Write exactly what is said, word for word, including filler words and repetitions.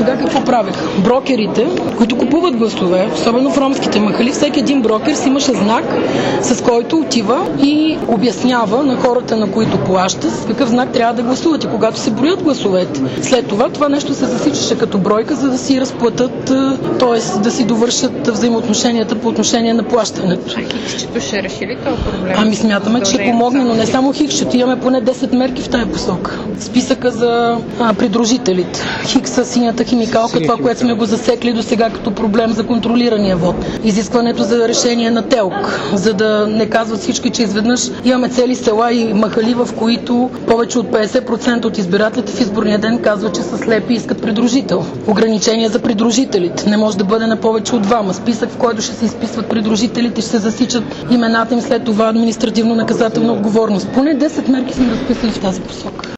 сега какво правех? Брокерите, които купуват гласове, особено в ромските махали, всеки един брокер си имаше знак, с който отива и обяснява на хората, на които плаща, с какъв знак трябва да гласуват и когато се броят гласовете. След това това нещо се засичаше като бройка, за да си разплатят, т.е. да си довършат взаимоотношенията по отношение на плащането. А хиксчето ще реши ли този проблем? Ами смятаме, че ще помогне, но не само хиксчето. Имаме поне десет мерки в тая посока. Списъка за а, придружителите. Хикса, синята химикалка, Синя това, химикалка. Което сме го засекли до сега като проблем за контролирания вод. Изискването за решение на ТЕЛК, за да не казват всички, че изведнъж имаме цели села и махали, в които повече от петдесет процента от избирателите в изборния ден казват, че са слепи и искат придружител. Ограничение за придружителите. Не може да бъде на повече от двама. Списък, в който ще се изписват придружителите, ще се засичат имената им, след това административно-наказателна отговорност. Поне десет мерки сме разписали в тази посока.